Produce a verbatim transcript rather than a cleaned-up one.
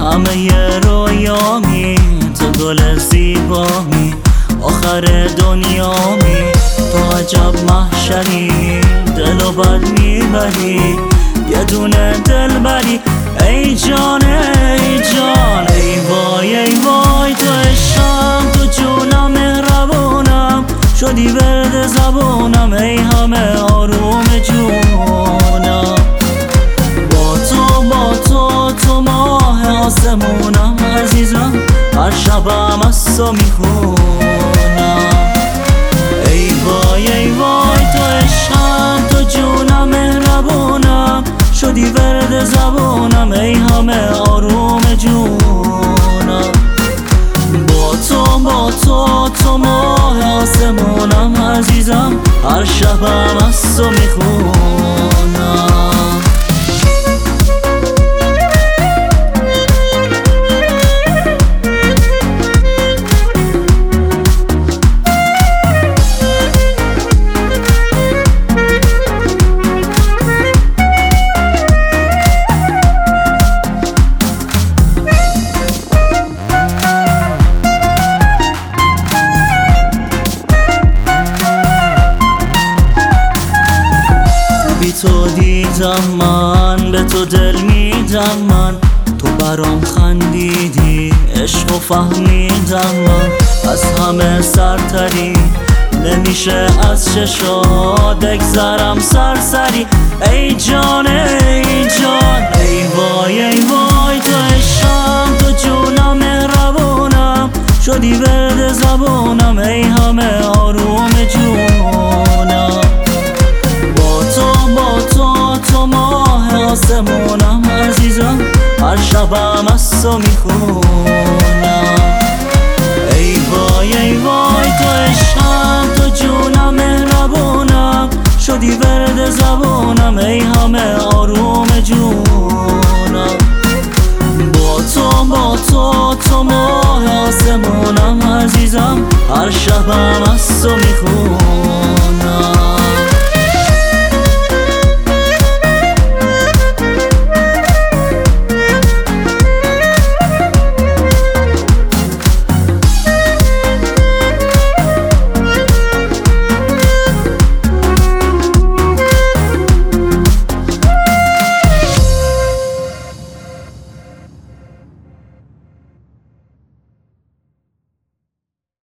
همه رویامی، تو گل زیبامی، آخر دنیامی، تو عجب محشری، دلو بد میبری، یه دونه دل بری. ای جان ای جان، ای وای ای وای، تو عشقم، تو جونم، مهربونم، شدی ورد زبونم، ای همه آروم جونم. با تو با تو تو ماه آسمونم عزیزم، هر شبم از تو میخونم. ای وای ای وای، تو عشقم، تو جونم، مهربونم، شدی ورد زبونم، ای همه آروم جونم. با تو با تو تو ماه آسمونم عزیزم، هر شبم از تو میخونم. بی تو دیدم من، به تو دل میدم من، تو برام خندیدی، عشق و فهمیدم من. از همه سرتری، نمیشه از چشات بگذرم سرسری. ای جان ای جان، ای وای ای وای، تو عشقم، تو جونم، مهربونم، شدی ورد زبونم، ای همه آروم جونم. با تو با تو تو ماه آسمونم عزیزم، هر شبم از تو میخونم. ای وای ای وای، تو عشقم، تو جونم، مهربونم، شدی ورد زبونم، ای همه آروم جونم. با تو با تو تو ماه آسمونم عزیزم، هر شبم از تو میخونم.